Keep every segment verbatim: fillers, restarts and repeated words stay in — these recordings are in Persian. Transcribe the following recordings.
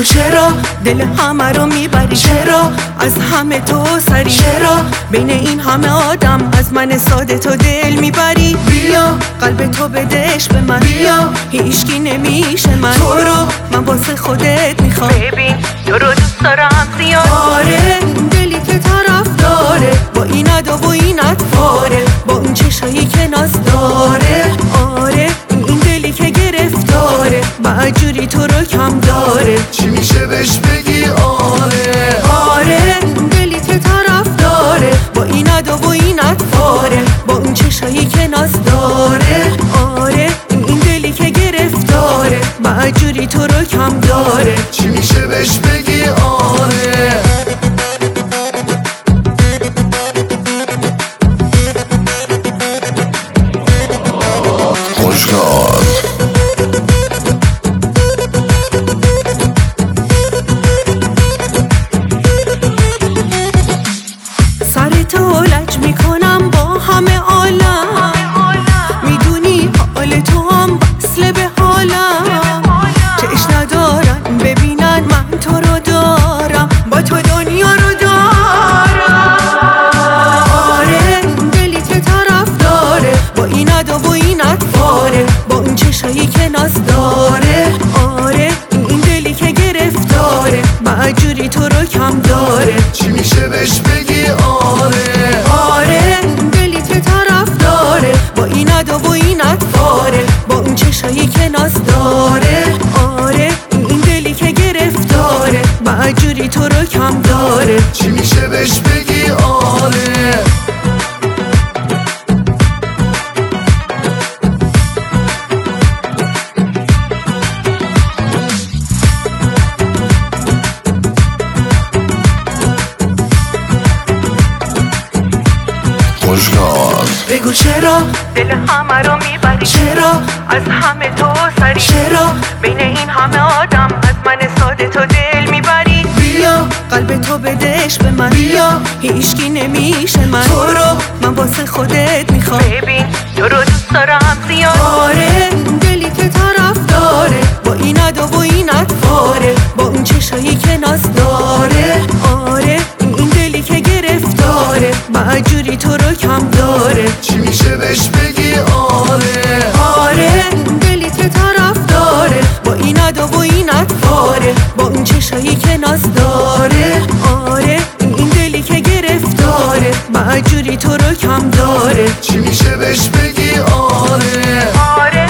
چرا دل همه رو میبری؟ چرا از همه تو سری؟ چرا بین این همه آدم از من ساده تو دل میبری؟ بیا قلب تو بدش به من، بیا هیچکی نمیشه من تو رو من واسه خودت میخوام. ببین تو رو دوست دارم زیاد، آره دلی که طرف داره با این ادا و این اطواره، با اون چشایی که ناز داره، آره این دلی که گرفتاره مجوری تو رو کم داره. چی میشه بهش بگی؟ آره آره دلی که طرف داره با این ادا و این اطواره، با اون چشایی که ناز داره، آره این دلی که گرفتاره مجوری تو رو کم داره. چی میشه بهش بگی؟ آره خوشگار سر تو لج میکنم با همه عالم، میدونی حال تو هم وصله به حالم، چشم ندارن ببینن من تو رو دارم، با تو دنیا رو دارم. آره دلی که طرف داره با این ادا و این اطواره، با اون چشایی که ناز داره، آره این دلی که گرفتاره مجوری تو رو کم داره. چی میشه بهش بگی؟ آره آره دلی که طرف داره با این ادا و این اطواره، با اون چشایی که ناز داره، آره این دلی که گرفتاره مجوری تو رو کم داره. چی میشه بهش بگی؟ آره خوشگار بگو چرا دل همه رو میبری؟ چرا از همه تو سری؟ چرا بین این همه آدم از من ساده تو دل میبری؟ بیا قلب تو بدش به من، بیا هیچکی نمیشه من تو رو من واسه خودت میخوام. ببین تو رو دوست دارم زیاد، آره دلی که طرف داره با این ادا و این اطواره، با اون چشایی که ناز داره، آره این دلی که گرفتاره مجوری تو رو کم داره. چی میشه بهش بگی؟ آره آره دلی که طرف داره با این ادا و این اطواره، با اون چشایی که ناز داره، آره این دلی که گرفتاره مجوری تو رو کم داره. چی میشه بهش بگی؟ آره آره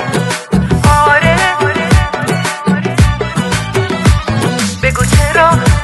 آره بگو چرا